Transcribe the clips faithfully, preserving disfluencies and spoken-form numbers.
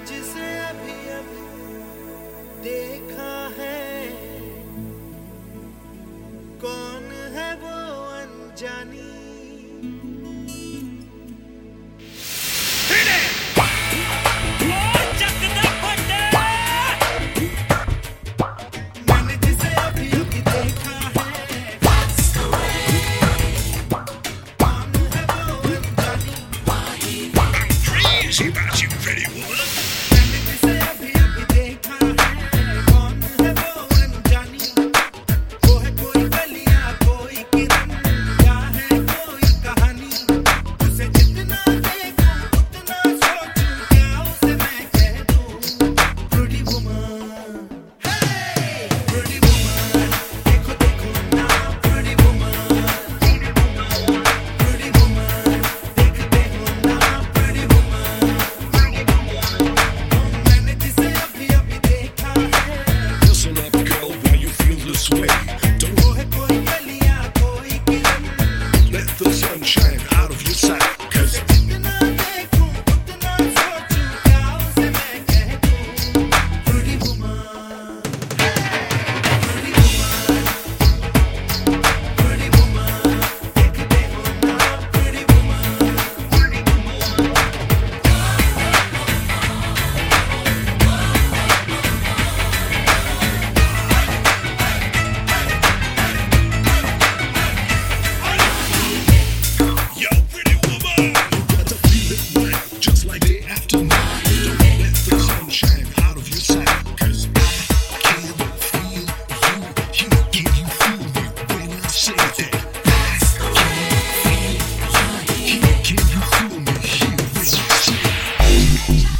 जिसे अभी अभी देखा है, कौन है वो अनजानी। मैंने जिसे अभी अभी देखा है, कौन है वो अनजानी। Crazy about you, pretty woman. मैंने जिसे अभी अभी देखा है, कौन है वो अनजानी। वो है कोई गलियां, कोई किरण, या है कोई कहानी। उसे जितना देखूं उतना सोचूं, क्या उसे मैं कह दूं। Pretty woman, hey, pretty woman, देखो देखो ना, pretty woman, pretty woman, देखते हो ना, pretty woman। मैंने जिसे अभी अभी देखा है, Listen up, girl, when you feel this way. Don't वो है कोई गलियां, कोई किरण। let the sun shine out of your sight. Cause जितना देखूं उतना सोचूं, क्या उसे मैं कह दूं। Pretty woman, pretty woman, pretty woman, देखते हो ना, pretty woman, pretty woman। yo, pretty woman, you got to feel it now, just like the afternoon. Don't let the sun shine out of your sight. Cause I can feel you, you, can you feel me when I say that? I can feel you, you, can you feel me here when I say that?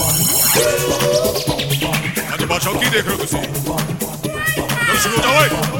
आज बादशाह की देख रहे हो किसी? जल्द शुरू हो जाओ।